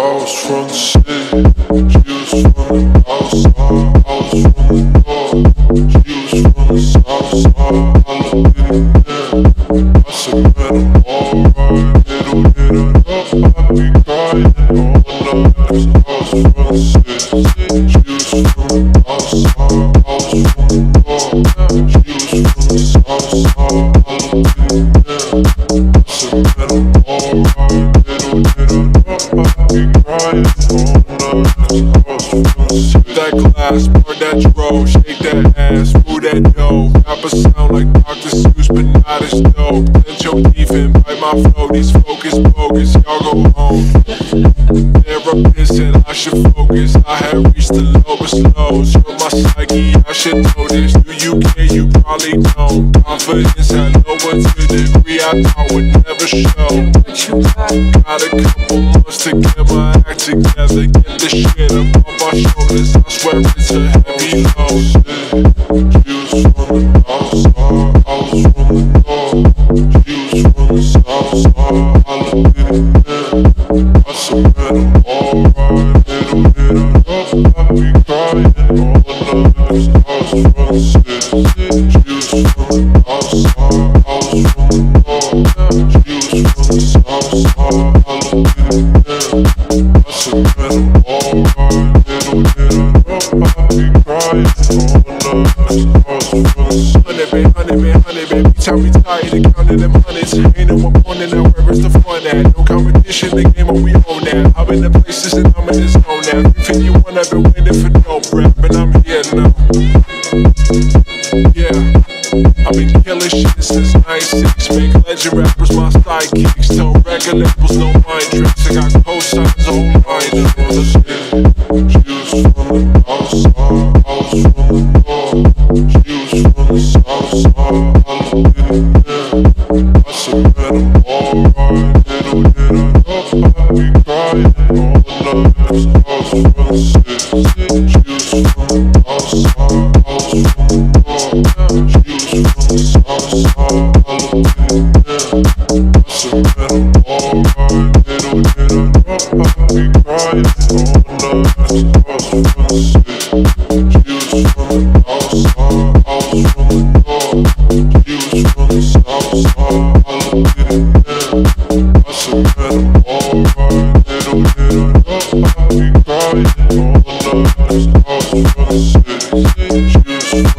was from the city, she was from the outside. I was from the north, she was from the south side. I looked at it then, I said, man, I'm alright. Little hit it up, I be crying all night. I was from the city, she was from the outside. I was from the north, she was from the south side. I looked at it then, I said, man, I'm alright. Little hit it up, I be crying all night. That glass, pour that dro, shake that ass, move that dough. Rapper sound like Dr. Seuss, but not as dope. Clench your teeth and bite my flow. These focus bogus, y'all go home. Therapist said I should focus. I had reached the lowest lows. From my psyche, I should know this. Do you care? You probably don't. Confidence at lower to the degree I thought would never show. Got a couple months to get my act together. Get the shit up on my shoulders. I swear it's a heavy load. She was from the outside, I was from the north. She was from the south side. I looked at it then, I said, man, I'm alright. Little hit it up, I be crying all night. I was from the city, she was from the outside. I was from the north, she was from the south side. I looked at it then, I said, man, I'm alright. Little hit it up, I be crying all night. Honey, baby, tell me tired of counting them hundreds. Ain't no opponent now, where's the fun at? No competition, the game, and we own that. I'm in the places and I'm in the zone now. 51, I've been waiting for dope rap, and I'm here now. Yeah, I've been killing shit since 96. Make legend rappers my sidekicks. Tell record labels no mind tricks. I got cosigns on mine on the shit. She was from the outside, I was from the north. She was from the south side. I looked at it then, I said, man, I'm alright. Little hit it up, I be crying all night. I was from the city, she was from the outside. I was from the north, she was from the south side. I looked at it then, I said, man, I'm alright. Little hit it up, I be crying all night. I was from the city, she was from the outside. I was from the north, she was from the south side. I looked at it then, I said, man, I'm alright. Little hit it up, I be crying all night. I was from the city, she was from